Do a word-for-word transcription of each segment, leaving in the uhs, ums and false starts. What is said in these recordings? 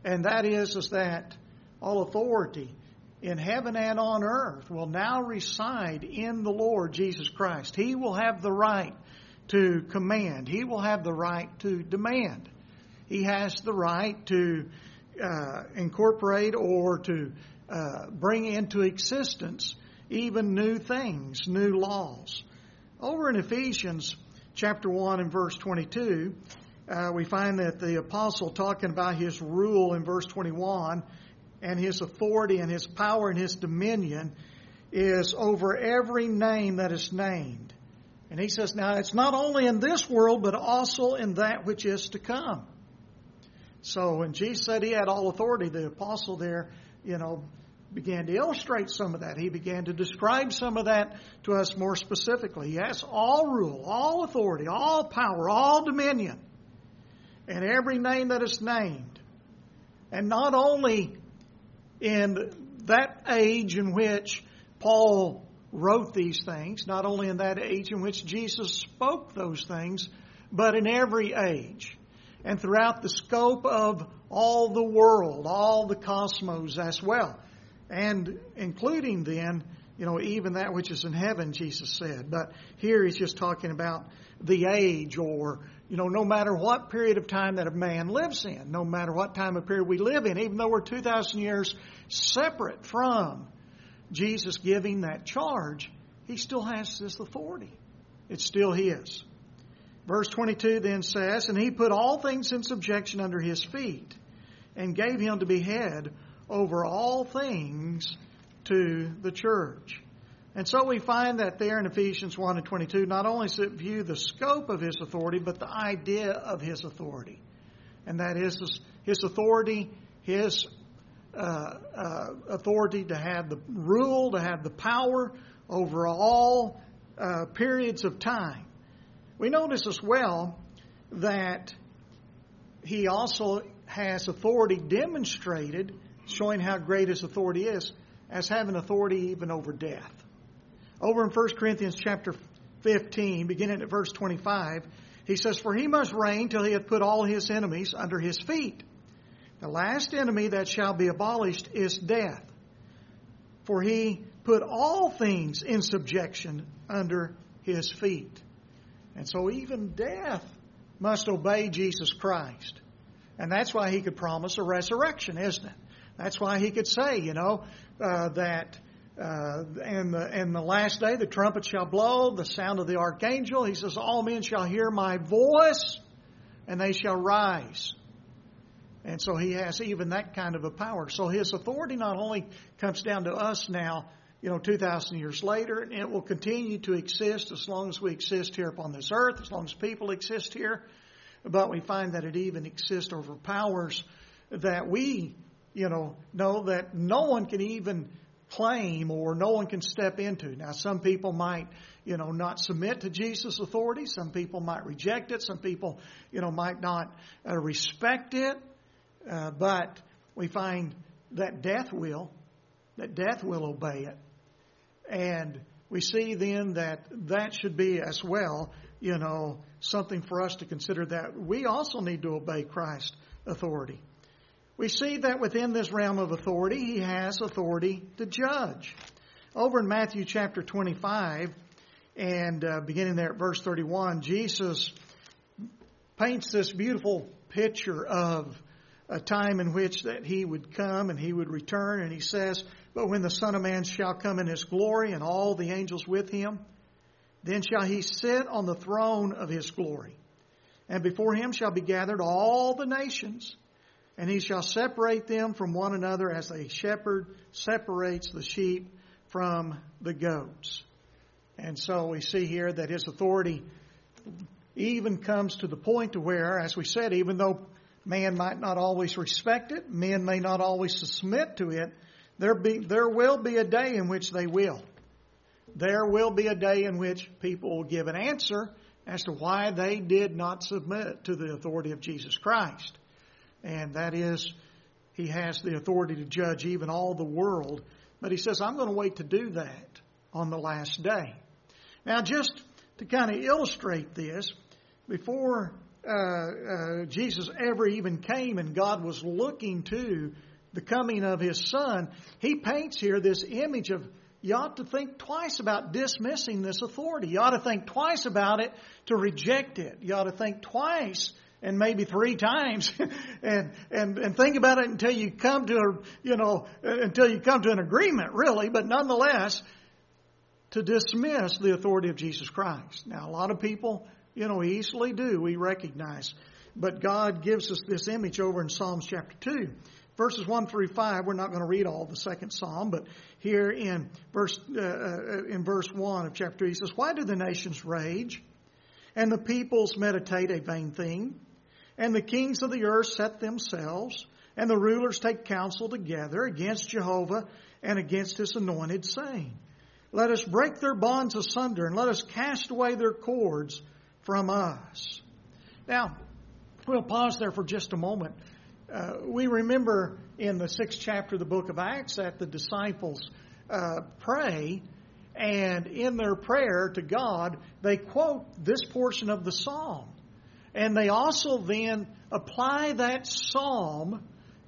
And that is, is that all authority in heaven and on earth will now reside in the Lord Jesus Christ. He will have the right to command. He will have the right to demand. He has the right to uh, incorporate or to uh, bring into existence even new things, new laws. Over in Ephesians chapter one and verse twenty-two, uh, we find that the apostle talking about his rule in verse twenty-one and his authority and his power and his dominion is over every name that is named. And he says, now it's not only in this world, but also in that which is to come. So when Jesus said he had all authority, the apostle there, you know, began to illustrate some of that. He began to describe some of that to us more specifically. He has all rule, all authority, all power, all dominion, and every name that is named. And not only in that age in which Paul wrote these things, not only in that age in which Jesus spoke those things, but in every age and throughout the scope of all the world, all the cosmos as well. And including then, you know, even that which is in heaven, Jesus said. But here he's just talking about the age, or, you know, no matter what period of time that a man lives in, no matter what time of period we live in, even though we're two thousand years separate from Jesus giving that charge, he still has this authority. It's still his. Verse twenty-two then says, and he put all things in subjection under his feet and gave him to be head over all things to the church. And so we find that there in Ephesians one and twenty-two, not only does it view the scope of his authority, but the idea of his authority. And that is his authority, his uh, uh, authority to have the rule, to have the power over all uh, periods of time. We notice as well that he also has authority demonstrated, showing how great his authority is, as having authority even over death. Over in First Corinthians chapter fifteen, beginning at verse twenty-five, he says, for he must reign till he hath put all his enemies under his feet. The last enemy that shall be abolished is death. For he put all things in subjection under his feet. And so even death must obey Jesus Christ. And that's why he could promise a resurrection, isn't it? That's why he could say, you know, uh, that uh, in, the, in the last day the trumpet shall blow, the sound of the archangel. He says, all men shall hear my voice, and they shall rise. And so he has even that kind of a power. So his authority not only comes down to us now, you know, two thousand years later, and it will continue to exist as long as we exist here upon this earth, as long as people exist here. But we find that it even exists over powers that we, you know, know that no one can even claim or no one can step into. Now, some people might, you know, not submit to Jesus' authority. Some people might reject it. Some people, you know, might not uh, respect it. Uh, but we find that death will, that death will obey it. And we see then that that should be as well, you know, something for us to consider, that we also need to obey Christ's authority. We see that within this realm of authority, he has authority to judge. Over in Matthew chapter twenty-five, and uh, beginning there at verse thirty-one, Jesus paints this beautiful picture of a time in which that he would come and he would return. And he says, but when the Son of Man shall come in his glory and all the angels with him, then shall he sit on the throne of his glory. And before him shall be gathered all the nations, and he shall separate them from one another as a shepherd separates the sheep from the goats. And so we see here that his authority even comes to the point to where, as we said, even though man might not always respect it, men may not always submit to it, there be there will be a day in which they will. There will be a day in which people will give an answer as to why they did not submit to the authority of Jesus Christ. And that is, he has the authority to judge even all the world. But he says, I'm going to wait to do that on the last day. Now, just to kind of illustrate this, before uh, uh, Jesus ever even came and God was looking to the coming of His Son, He paints here this image of you ought to think twice about dismissing this authority. You ought to think twice about it to reject it. You ought to think twice and maybe three times and, and, and think about it until you come to a, you know, until you come to an agreement, really, but nonetheless, to dismiss the authority of Jesus Christ. Now, a lot of people, you know, easily do, we recognize. But God gives us this image over in Psalms chapter two. Verses one through five, we're not going to read all the second psalm, but here in verse uh, in verse one of chapter two, he says, "Why do the nations rage, and the peoples meditate a vain thing? And the kings of the earth set themselves, and the rulers take counsel together against Jehovah and against His anointed, saying, Let us break their bonds asunder, and let us cast away their cords from us." Now, we'll pause there for just a moment. Uh, we remember in the sixth chapter of the book of Acts that the disciples uh, pray, and in their prayer to God, they quote this portion of the psalm. And they also then apply that psalm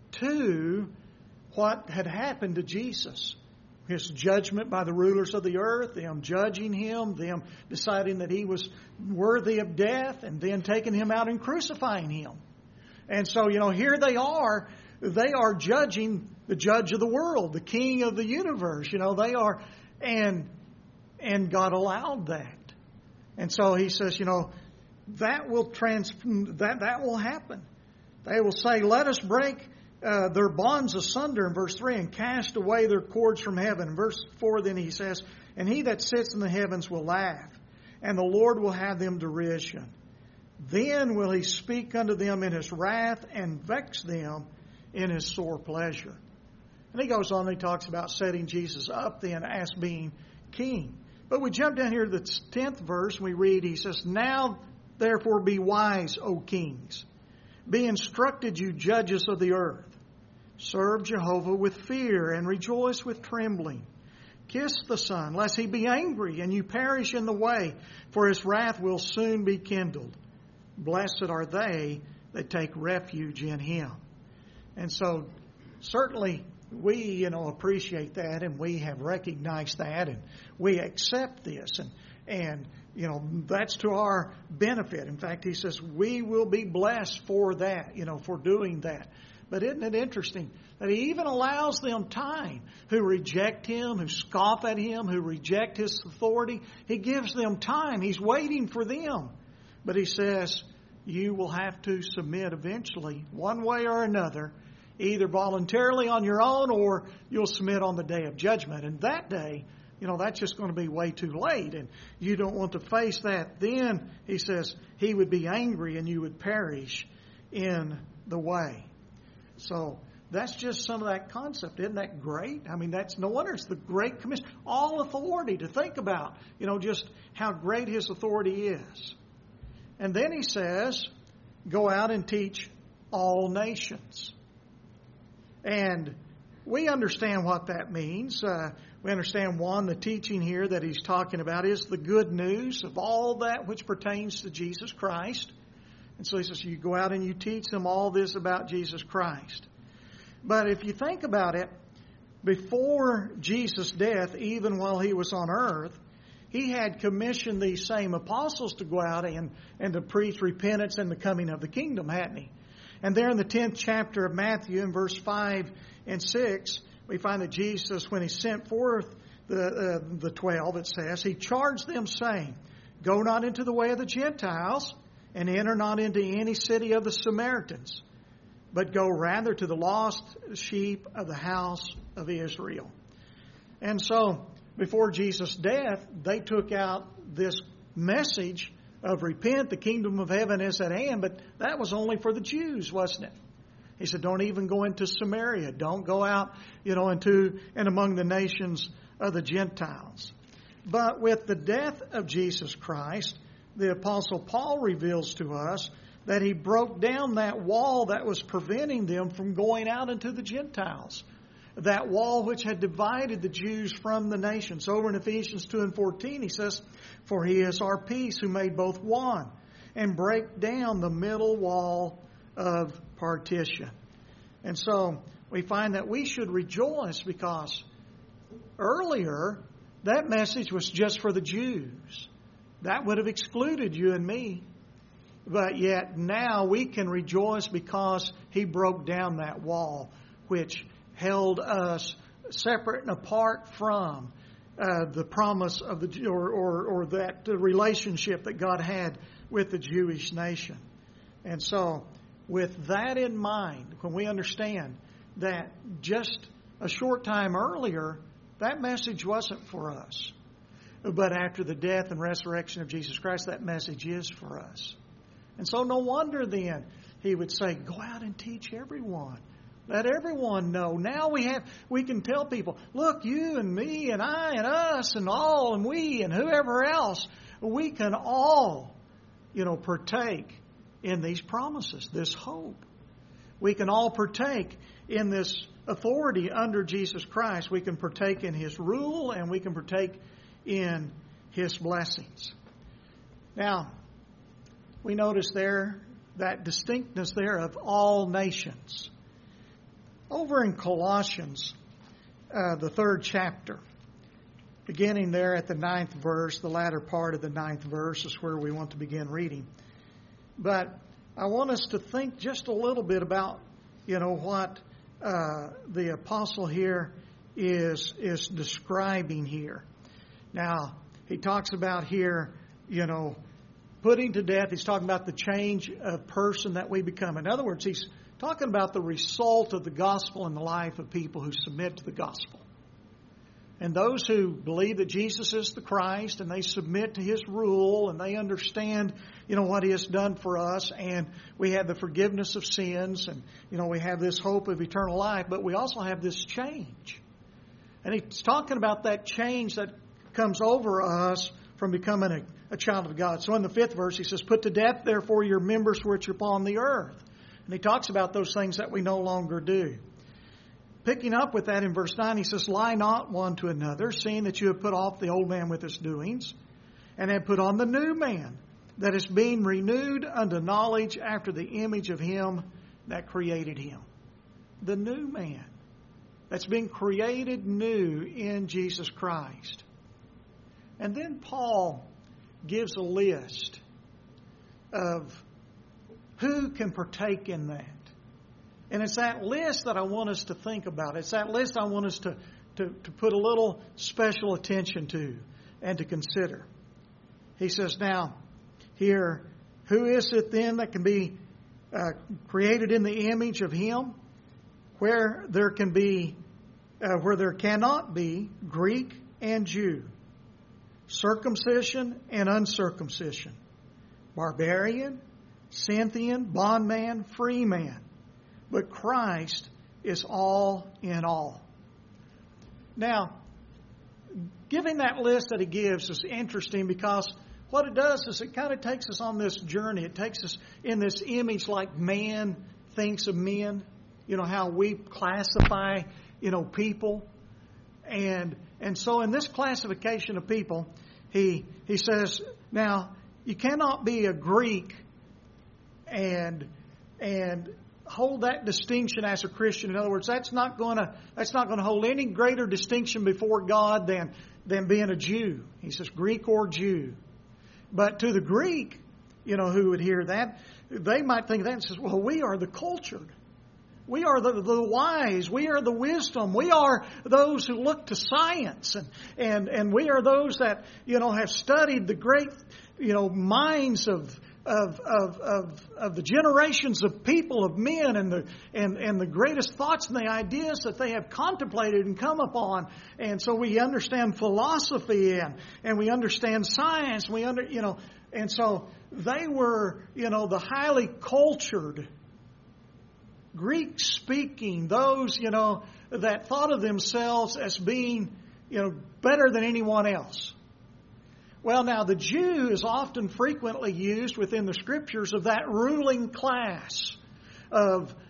to what had happened to Jesus. His judgment by the rulers of the earth, them judging Him, them deciding that He was worthy of death, and then taking Him out and crucifying Him. And so, you know, here they are. They are judging the judge of the world, the king of the universe. You know, they are, and and God allowed that. And so He says, you know, that will trans that that will happen. They will say, "Let us break uh, their bonds asunder," in verse three, "and cast away their cords from heaven." In verse four, then He says, "And He that sits in the heavens will laugh, and the Lord will have them derision. Then will He speak unto them in His wrath and vex them in His sore pleasure." And He goes on and He talks about setting Jesus up then as being king. But we jump down here to the tenth verse and we read, He says, "Now therefore be wise, O kings. Be instructed, you judges of the earth. Serve Jehovah with fear and rejoice with trembling. Kiss the Son, lest He be angry and you perish in the way, for His wrath will soon be kindled. Blessed are they that take refuge in Him." And so, certainly, we, you know, appreciate that, and we have recognized that, and we accept this, and, and, you know, that's to our benefit. In fact, He says we will be blessed for that, you know, for doing that. But isn't it interesting that He even allows them time who reject Him, who scoff at Him, who reject His authority? He gives them time. He's waiting for them. But He says, you will have to submit eventually, one way or another, either voluntarily on your own or you'll submit on the day of judgment. And that day, you know, that's just going to be way too late. And you don't want to face that. Then, He says, He would be angry and you would perish in the way. So, that's just some of that concept. Isn't that great? I mean, that's no wonder it's the Great Commission. All authority to think about, you know, just how great His authority is. And then He says, go out and teach all nations. And we understand what that means. Uh, we understand, one, the teaching here that He's talking about is the good news of all that which pertains to Jesus Christ. And so He says, you go out and you teach them all this about Jesus Christ. But if you think about it, before Jesus' death, even while He was on earth, He had commissioned these same apostles to go out and, and to preach repentance and the coming of the kingdom, hadn't He? And there in the tenth chapter of Matthew, in verse five and six, we find that Jesus, when He sent forth the, uh, the twelve, it says, He charged them, saying, "Go not into the way of the Gentiles, and enter not into any city of the Samaritans, but go rather to the lost sheep of the house of Israel." And so, before Jesus' death, they took out this message of repent, the kingdom of heaven is at hand, but that was only for the Jews, wasn't it? He said, don't even go into Samaria. Don't go out, you know, into and among the nations of the Gentiles. But with the death of Jesus Christ, the Apostle Paul reveals to us that he broke down that wall that was preventing them from going out into the Gentiles. That wall which had divided the Jews from the nations. Over in Ephesians two and fourteen, he says, "For He is our peace, who made both one, and break down the middle wall of partition. And so we find that we should rejoice because earlier that message was just for the Jews. That would have excluded you and me. But yet now we can rejoice because He broke down that wall which held us separate and apart from uh, the promise of the or, or, or that relationship that God had with the Jewish nation. And so with that in mind, when we understand that just a short time earlier, that message wasn't for us. But after the death and resurrection of Jesus Christ, that message is for us. And so no wonder then He would say, go out and teach everyone. Let everyone know. Now we have, we can tell people, look, you and me and I and us and all and we and whoever else, we can all, you know, partake in these promises, this hope. We can all partake in this authority under Jesus Christ. We can partake in His rule and we can partake in His blessings. Now, we notice there that distinctness there of all nations. Over in Colossians, uh, the third chapter, beginning there at the ninth verse, the latter part of the ninth verse is where we want to begin reading. But I want us to think just a little bit about, you know, what uh, the apostle here is is describing here. Now, he talks about here, you know, putting to death. He's talking about the change of person that we become. In other words, he's talking about the result of the gospel in the life of people who submit to the gospel. And those who believe that Jesus is the Christ and they submit to His rule and they understand, you know, what He has done for us, and we have the forgiveness of sins and, you know, we have this hope of eternal life, but we also have this change. And he's talking about that change that comes over us from becoming a, a child of God. So in the fifth verse, he says, put to death, therefore, your members which are upon the earth. And he talks about those things that we no longer do. Picking up with that in verse nine, he says, lie not one to another, seeing that you have put off the old man with his doings, and have put on the new man, that is being renewed unto knowledge after the image of Him that created him. The new man that's been created new in Jesus Christ. And then Paul gives a list of who can partake in that. And it's that list that I want us to think about. It's that list I want us to, to, to put a little special attention to and to consider. He says, now, here, who is it then that can be uh, created in the image of Him? Where there can be, uh, where there cannot be Greek and Jew, circumcision and uncircumcision, barbarian, Scythian, bondman, free man. But Christ is all in all. Now, giving that list that he gives is interesting because what it does is it kind of takes us on this journey. It takes us in this image like man thinks of men. You know, how we classify, you know, people. And and so in this classification of people, he he says, now, you cannot be a Greek and and hold that distinction as a Christian. In other words, that's not going to that's not going to hold any greater distinction before God than than being a Jew. He says Greek or Jew. But to the Greek, you know, who would hear that, they might think that and says, well, we are the cultured. We are the, the wise. We are the wisdom. We are those who look to science. And, and, and we are those that, you know, have studied the great, you know, minds of Of, of of of the generations of people, of men, and the and, and the greatest thoughts and the ideas that they have contemplated and come upon. And so we understand philosophy and, and we understand science. We under you know, and so they were, you know, the highly cultured, Greek speaking, those, you know, that thought of themselves as being, you know, better than anyone else. Well, now, the Jew is often frequently used within the Scriptures of that ruling class of,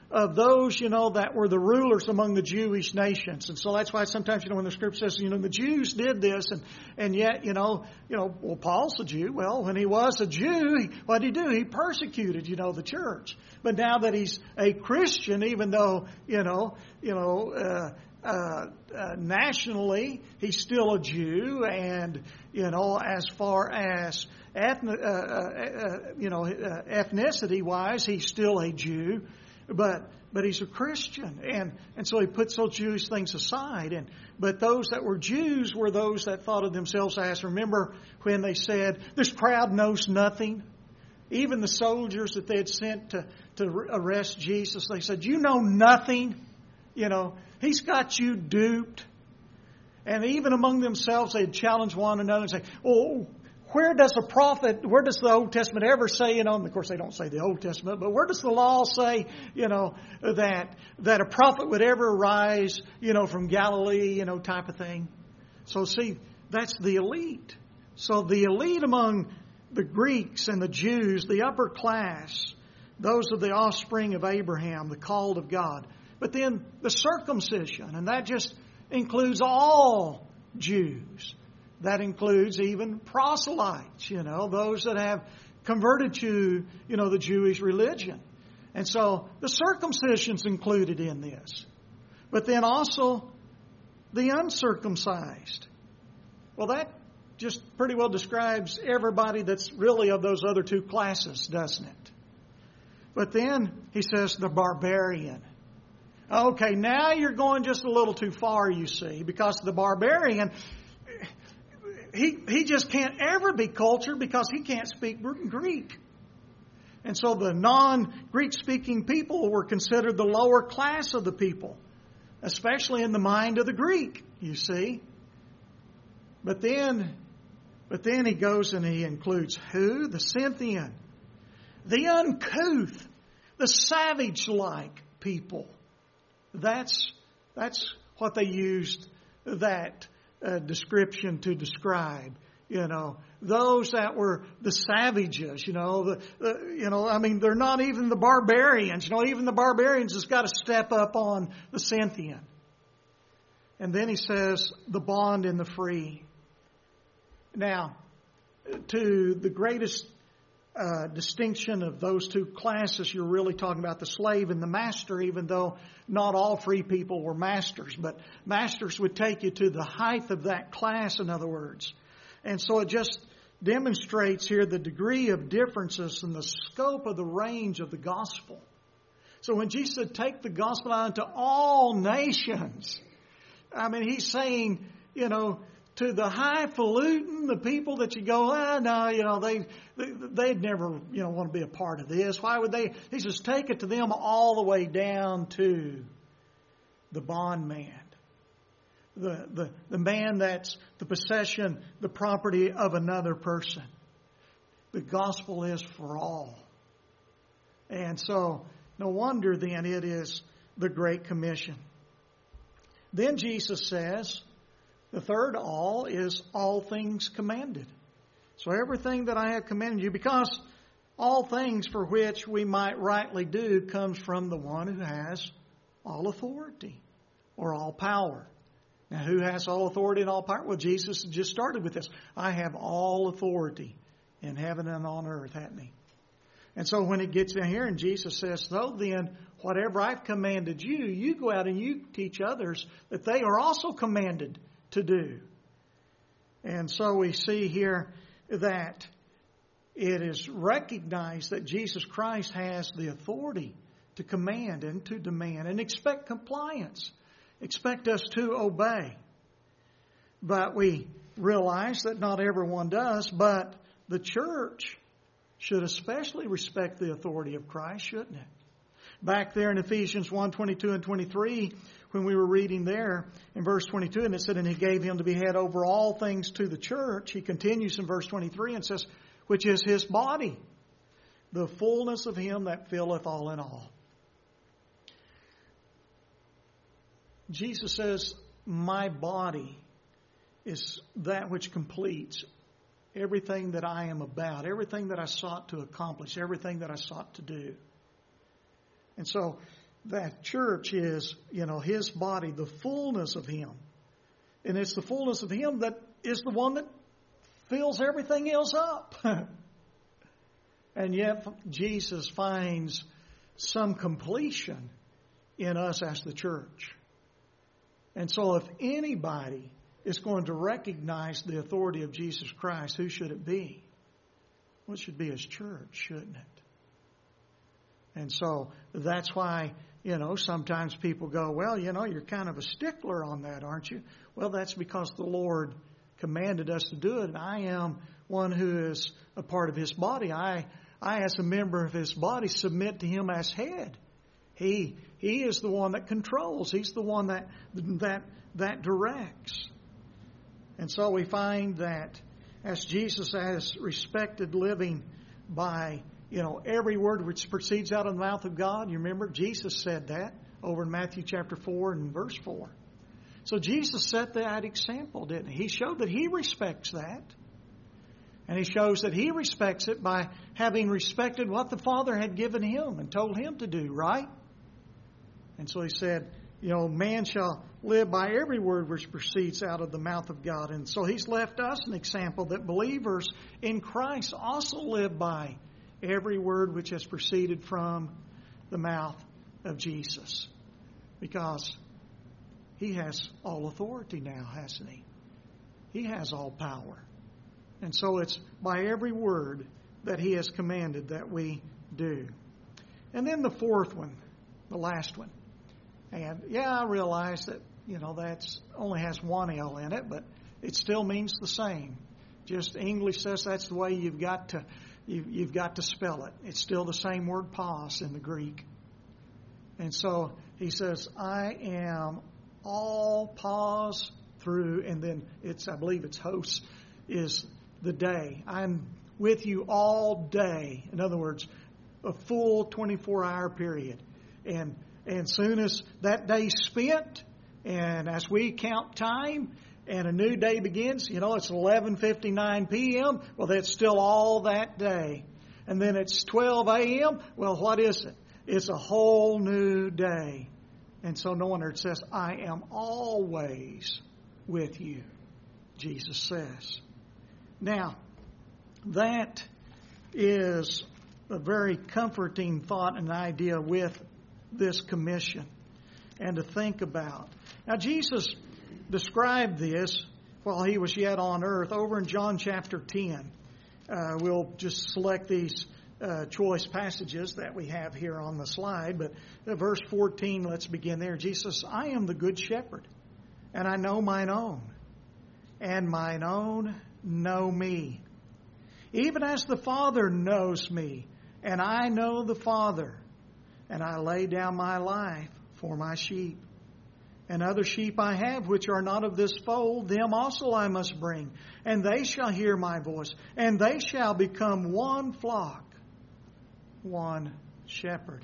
of those, you know, that were the rulers among the Jewish nations. And so that's why sometimes, you know, when the scripture says, you know, the Jews did this, and, and yet, you know, you know, well, Paul's a Jew. Well, when he was a Jew, he, what did he do? He persecuted, you know, the church. But now that he's a Christian, even though, you know, you know, uh, Uh, uh, nationally, he's still a Jew, and you know, as far as ethnic, uh, uh, uh, you know, uh, ethnicity-wise, he's still a Jew, but but he's a Christian, and and so he puts those Jewish things aside. And but those that were Jews were those that thought of themselves as. Remember when they said, "This crowd knows nothing." Even the soldiers that they had sent to to arrest Jesus, they said, "You know nothing." You know, he's got you duped. And even among themselves, they'd challenge one another and say, oh, where does a prophet, where does the Old Testament ever say, you know, and of course they don't say the Old Testament, but where does the law say, you know, that that a prophet would ever arise, you know, from Galilee, you know, type of thing. So see, that's the elite. So the elite among the Greeks and the Jews, the upper class, those are the offspring of Abraham, the called of God. But then the circumcision, and that just includes all Jews. That includes even proselytes, you know, those that have converted to, you know, the Jewish religion. And so the circumcision's included in this. But then also the uncircumcised. Well, that just pretty well describes everybody that's really of those other two classes, doesn't it? But then he says the barbarian. Okay, now you're going just a little too far, you see, because the barbarian, he he just can't ever be cultured because he can't speak Greek. And so the non-Greek speaking people were considered the lower class of the people, especially in the mind of the Greek, you see. But then, but then he goes and he includes who? The Scythian, the uncouth, the savage-like people. That's that's what they used that uh, description to describe. You know, those that were the savages. You know, the, the you know, I mean, they're not even the barbarians. You know, even the barbarians has got to step up on the Scythian. And then he says the bond and the free. Now, to the greatest Uh, distinction of those two classes, you're really talking about the slave and the master, even though not all free people were masters. But masters would take you to the height of that class, in other words. And so it just demonstrates here the degree of differences in the scope of the range of the gospel. So when Jesus said, take the gospel out into all nations, I mean, he's saying, you know, to the highfalutin, the people that you go, ah, no, you know, they, they, they'd never, you know, want to be a part of this. Why would they? He says, take it to them all the way down to the bondman. The, the, the man that's the possession, the property of another person. The gospel is for all. And so, no wonder then it is the Great Commission. Then Jesus says, the third all is all things commanded. So everything that I have commanded you, because all things for which we might rightly do comes from the one who has all authority or all power. Now, who has all authority and all power? Well, Jesus just started with this. I have all authority in heaven and on earth, hadn't he? And so when it gets in here and Jesus says, so then, whatever I've commanded you, you go out and you teach others that they are also commanded to do. And so we see here that it is recognized that Jesus Christ has the authority to command and to demand and expect compliance. Expect us to obey. But we realize that not everyone does, but the church should especially respect the authority of Christ, shouldn't it? Back there in Ephesians one, twenty-two and twenty-three, when we were reading there in verse twenty-two, and it said, and he gave him to be head over all things to the church. He continues in verse twenty-three and says, which is his body, the fullness of him that filleth all in all. Jesus says, my body is that which completes everything that I am about, everything that I sought to accomplish, everything that I sought to do. And so that church is, you know, His body, the fullness of Him. And it's the fullness of Him that is the one that fills everything else up. And yet Jesus finds some completion in us as the church. And so if anybody is going to recognize the authority of Jesus Christ, who should it be? Well, it should be His church, shouldn't it? And so that's why, you know, sometimes people go, well, you know, you're kind of a stickler on that, aren't you? Well, that's because the Lord commanded us to do it. And I am one who is a part of His body. I, I as a member of His body, submit to Him as head. He, He is the one that controls. He's the one that, that, that directs. And so we find that as Jesus has respected living by, you know, every word which proceeds out of the mouth of God. You remember Jesus said that over in Matthew chapter four and verse four. So Jesus set that example, didn't He? He showed that He respects that. And He shows that He respects it by having respected what the Father had given Him and told Him to do, right? And so He said, you know, man shall live by every word which proceeds out of the mouth of God. And so He's left us an example that believers in Christ also live by every word which has proceeded from the mouth of Jesus. Because He has all authority now, hasn't He? He has all power. And so it's by every word that He has commanded that we do. And then the fourth one, the last one. And yeah, I realize that, you know, that's only has one L in it, but it still means the same. Just English says that's the way you've got to you've, you've got to spell it. It's still the same word pos in the Greek. And so He says, I am all pos through, and then it's I believe it's hos is the day. I'm with you all day. In other words, a full twenty-four hour period. And And soon as that day's spent, and as we count time, and a new day begins, you know, it's eleven fifty-nine p.m., well, that's still all that day. And then it's twelve a.m., well, what is it? It's a whole new day. And so no wonder it says, I am always with you, Jesus says. Now, that is a very comforting thought and idea with this commission and to think about. Now, Jesus described this while He was yet on earth over in John chapter ten. Uh, we'll just select these uh, choice passages that we have here on the slide. But uh, verse fourteen, let's begin there. Jesus, I am the good shepherd, and I know mine own, and mine own know me. Even as the Father knows me, and I know the Father, and I lay down my life for my sheep. And other sheep I have which are not of this fold, them also I must bring. And they shall hear my voice, and they shall become one flock, one shepherd.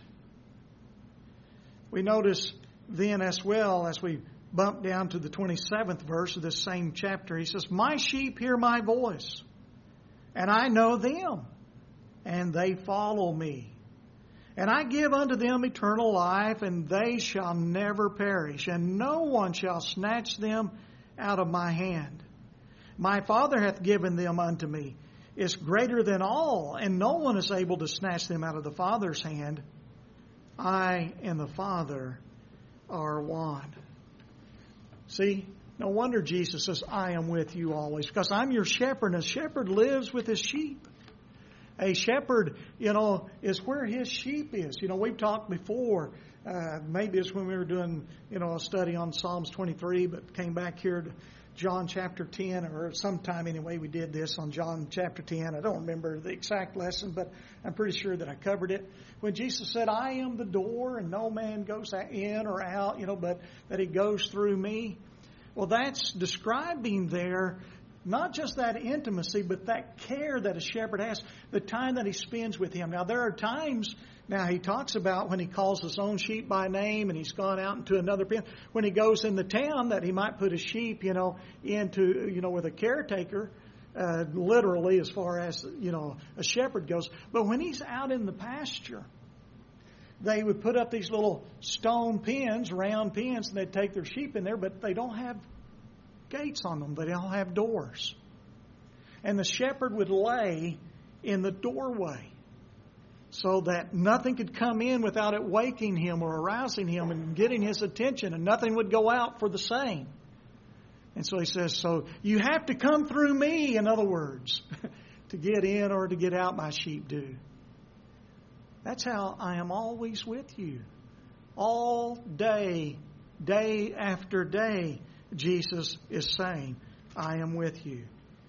We notice then as well, as we bump down to the twenty-seventh verse of this same chapter, He says, my sheep hear my voice, and I know them, and they follow me. And I give unto them eternal life, and they shall never perish, and no one shall snatch them out of my hand. My Father hath given them unto me. Is greater than all, and no one is able to snatch them out of the Father's hand. I and the Father are one. See, no wonder Jesus says, I am with you always, because I'm your shepherd, and a shepherd lives with his sheep. A shepherd, you know, is where his sheep is. You know, we've talked before, uh, maybe it's when we were doing, you know, a study on Psalms twenty-three, but came back here to John chapter ten, or sometime anyway we did this on John chapter ten. I don't remember the exact lesson, but I'm pretty sure that I covered it. When Jesus said, I am the door, and no man goes in or out, you know, but that He goes through me. Well, that's describing there not just that intimacy, but that care that a shepherd has, the time that he spends with Him. Now, there are times, now He talks about when He calls His own sheep by name and He's gone out into another pen. When He goes in the town, that He might put His sheep, you know, into, you know, with a caretaker, uh, literally as far as, you know, a shepherd goes. But when He's out in the pasture, they would put up these little stone pens, round pens, and they'd take their sheep in there, but they don't have gates on them. They don't have doors. And the shepherd would lay in the doorway so that nothing could come in without it waking him or arousing him and getting his attention, and nothing would go out for the same. And so he says, so you have to come through me, in other words, to get in or to get out, my sheep do. That's how I am always with you. All day, day after day, Jesus is saying, I am with you.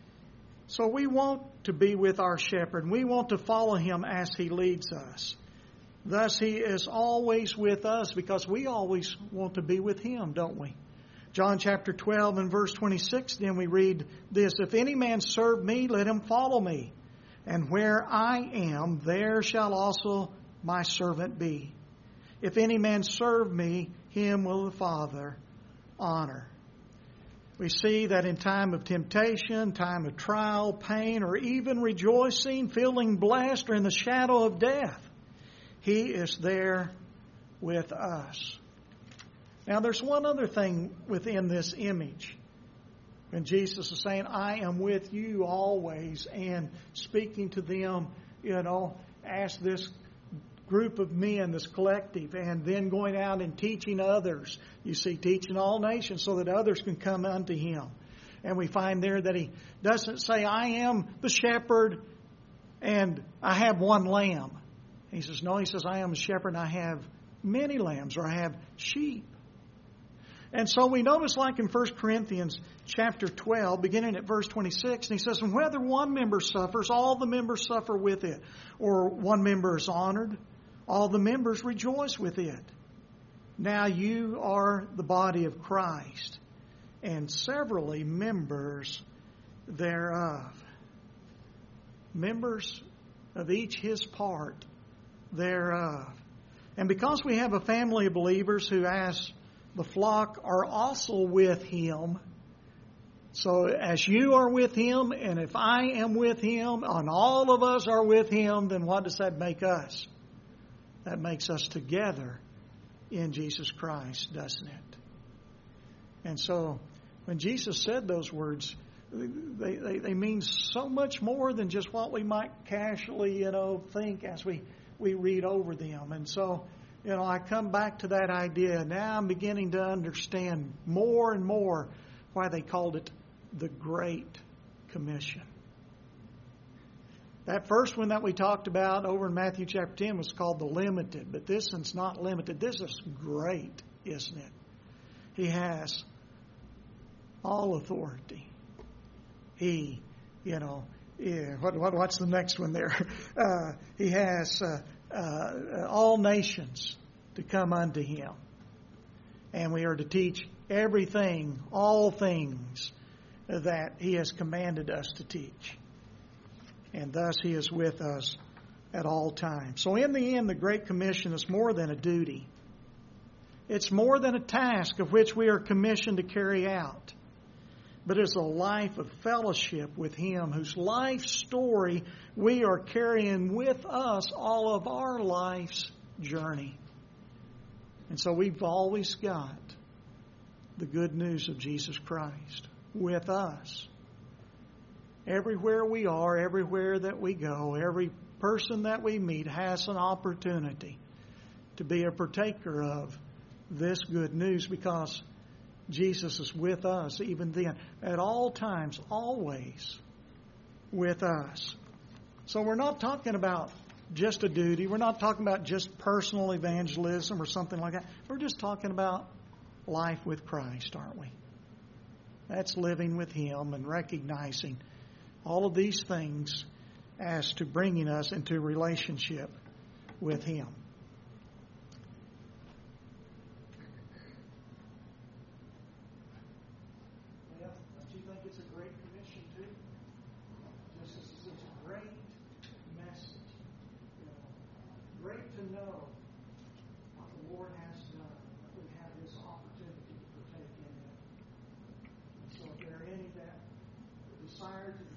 So we want to be with our shepherd. We want to follow him as he leads us. Thus, he is always with us because we always want to be with him, don't we? John chapter twelve and verse twenty-six, then we read this, if any man serve me, let him follow me. And where I am, there shall also my servant be. If any man serve me, him will the Father honor. We see that in time of temptation, time of trial, pain, or even rejoicing, feeling blessed, or in the shadow of death, he is there with us. Now, there's one other thing within this image. When Jesus is saying, I am with you always, and speaking to them, you know, as this group of men, this collective, and then going out and teaching others. You see, teaching all nations so that others can come unto him. And we find there that he doesn't say, I am the shepherd and I have one lamb. He says, no, he says, I am a shepherd and I have many lambs, or I have sheep. And so we notice, like in First Corinthians chapter twelve, beginning at verse twenty-six, and he says, and whether one member suffers, all the members suffer with it. Or one member is honored, all the members rejoice with it. Now you are the body of Christ, and severally members thereof. Members of each his part thereof. And because we have a family of believers who, as the flock, are also with him, so as you are with him, and if I am with him, and all of us are with him, then what does that make us? That makes us together in Jesus Christ, doesn't it? And so when Jesus said those words, they, they, they mean so much more than just what we might casually, you know, think as we, we read over them. And so, you know, I come back to that idea. Now I'm beginning to understand more and more why they called it the Great Commission. That first one that we talked about over in Matthew chapter ten was called the limited, but this one's not limited. This is great, isn't it? He has all authority. He, you know, yeah, what, what what's the next one there? Uh, he has uh, uh, all nations to come unto him. And we are to teach everything, all things that he has commanded us to teach. And thus he is with us at all times. So in the end, the Great Commission is more than a duty. It's more than a task of which we are commissioned to carry out. But it's a life of fellowship with him, whose life story we are carrying with us all of our life's journey. And so we've always got the good news of Jesus Christ with us. Everywhere we are, everywhere that we go, every person that we meet has an opportunity to be a partaker of this good news, because Jesus is with us even then, at all times, always with us. So we're not talking about just a duty. We're not talking about just personal evangelism or something like that. We're just talking about life with Christ, aren't we? That's living with him and recognizing all of these things as to bringing us into relationship with him. Well, don't you think it's a great commission too? This is such a great message. You know, great to know what the Lord has done, that we have this opportunity to partake in it. And so if there are any that desire to